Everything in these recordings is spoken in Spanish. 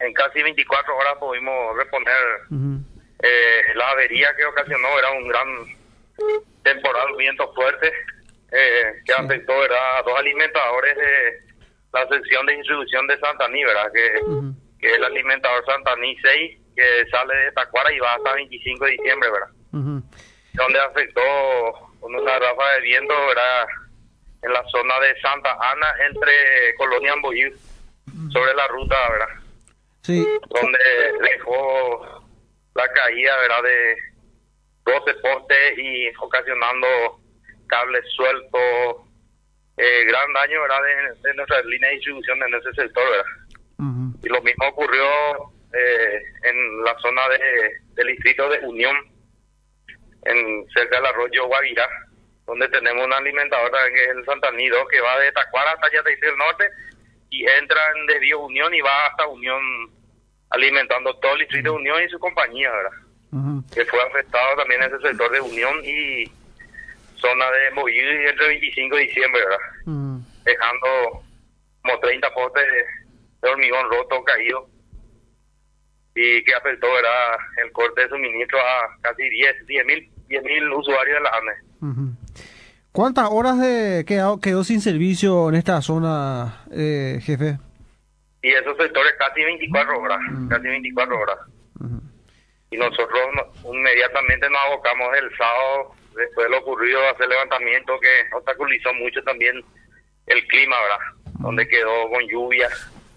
en casi 24 horas pudimos reponer la avería que ocasionó. Era un gran temporal, viento fuerte, que afectó, ¿verdad?, a dos alimentadores de la sección de distribución de Santaní, ¿verdad?, que es el alimentador Santaní 6, que sale de Tacuara y va hasta 25 de diciembre, ¿verdad? Donde afectó con una ráfaga de viento, ¿verdad?, en la zona de Santa Ana, entre Colonia Amboyí, sobre la ruta, ¿verdad? Sí. Donde dejó la caída, ¿verdad?, de 12 postes y ocasionando cables sueltos, gran daño, ¿verdad?, de nuestras líneas de distribución en ese sector, ¿verdad? Y lo mismo ocurrió en la zona del distrito de Unión, cerca del arroyo Guavirá, donde tenemos una alimentadora que es el Santaní 2, que va de Tacuara hasta Yateicé del Norte y entra en desvío Unión y va hasta Unión, alimentando todo el distrito de Unión y su compañía, ¿verdad? Que fue afectado también ese sector de Unión y zona de Mollí entre 25 de diciembre, ¿verdad? Dejando como 30 postes de hormigón roto, caído, y que afectó, ¿verdad?, el corte de suministro a casi 10.000 usuarios de la ANE. ¿Cuántas horas quedó sin servicio en esta zona, jefe? Y esos sectores casi 24 horas, casi 24 horas. Y nosotros inmediatamente nos abocamos el sábado, después de lo ocurrido, a hacer levantamiento que obstaculizó mucho también el clima, ¿verdad? Donde quedó con lluvia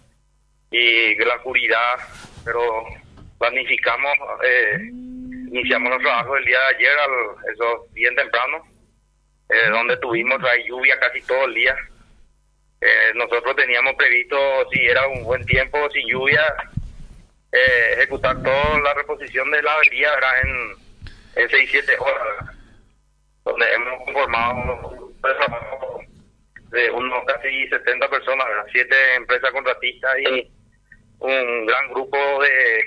y la oscuridad, pero planificamos, iniciamos los trabajos el día de ayer, eso bien temprano, donde tuvimos la lluvia casi todo el día. Nosotros teníamos previsto, si era un buen tiempo, sin lluvia, ejecutar toda la reposición de la avería, ¿verdad?, en 6-7 horas, ¿verdad?, donde hemos conformado un trabajo de unos casi 70 personas, ¿verdad?, 7 empresas contratistas y un gran grupo de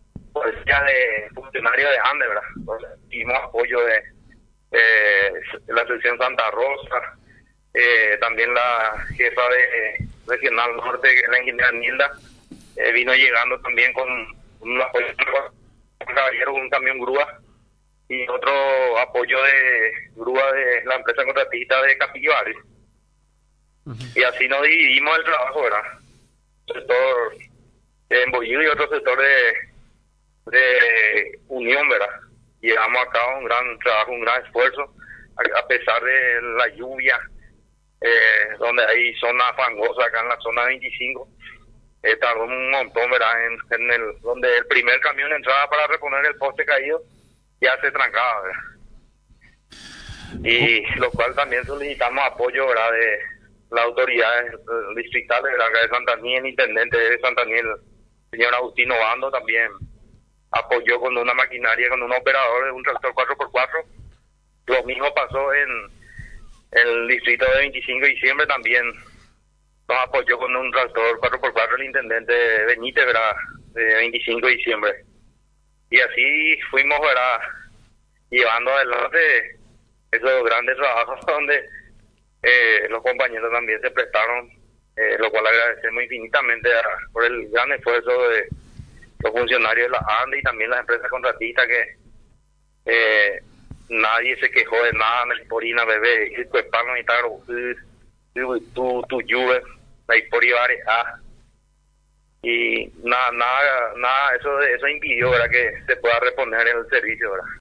funcionarios de ANDE, ¿verdad? Entonces, tuvimos apoyo de la sección Santa Rosa, también la jefa de Regional Norte, que es la ingeniera Nilda, vino llegando también con un apoyo, un camión grúa y otro apoyo de grúa de la empresa contratista de Capillo Ari. Y así nos dividimos el trabajo, ¿verdad? Sector de Embollío y otro sector de Unión, ¿verdad? Llevamos a cabo un gran trabajo, un gran esfuerzo, a pesar de la lluvia, donde hay zona fangosa acá en la zona 25. Tardó un montón, ¿verdad?, donde el primer camión entraba para reponer el poste caído, ya se trancaba, ¿verdad? Y lo cual también solicitamos apoyo, ¿verdad?, de las autoridades distritales, ¿verdad?, acá de Santaní, el intendente de Santaní, el señor Agustino Bando, también apoyó con una maquinaria, con un operador de un tractor 4x4. Lo mismo pasó en el distrito de 25 de diciembre, también nos apoyó con un tractor 4x4 el intendente Benítez, ¿verdad?, de 25 de diciembre. Y así fuimos, ¿verdad?, llevando adelante esos grandes trabajos donde los compañeros también se prestaron, lo cual agradecemos infinitamente por el gran esfuerzo de los funcionarios de la ANDE y también las empresas contratistas, que nadie se quejó de nada, Melporina, bebé, y pues para no estar tu lluvia, la historia y nada, eso impidió, ¿verdad?, que se pueda reponer el servicio, ¿verdad?